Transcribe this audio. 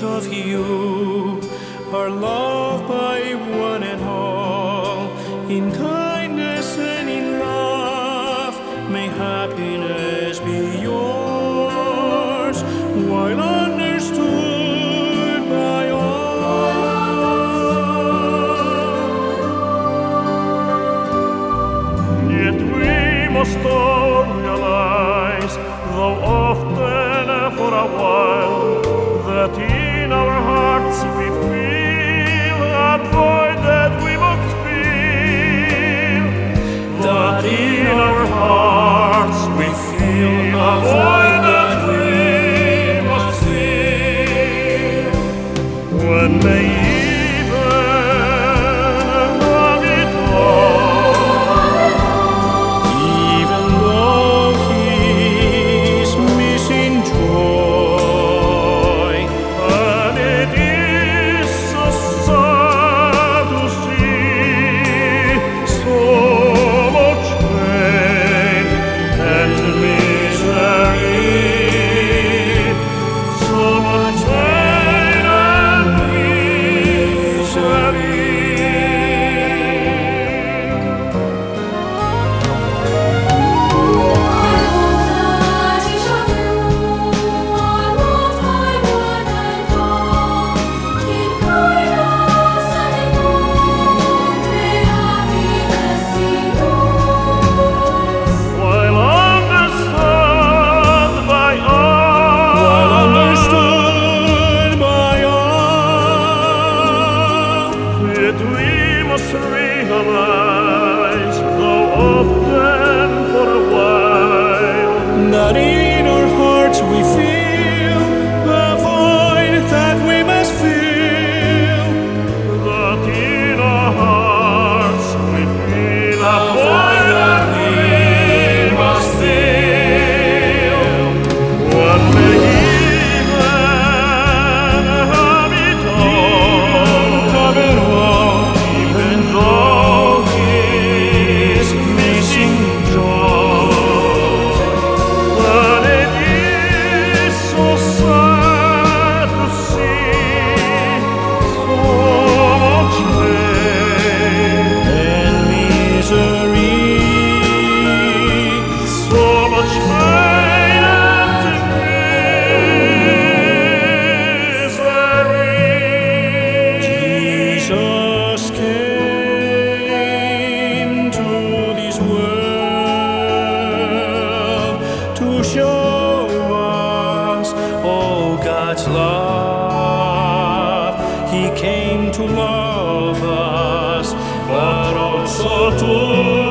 of you are loved by one and all. In kindness and in love, may happiness be yours, while understood by all. Yet we must all realize, though often for a while, that in our hearts we feel that void that we must feel. That in our hearts we feel a void that we must feel. When may realize, though often for a while, that in our hearts we feel the void that we must fill. That in our hearts we feel a void that we must fill. What may even have it all, have it all, even though he's missing joy. But it is so sad to see so much pain and misery, so much pain and misery. Jesus came to this world to show us all God's love. He came to love us, but also to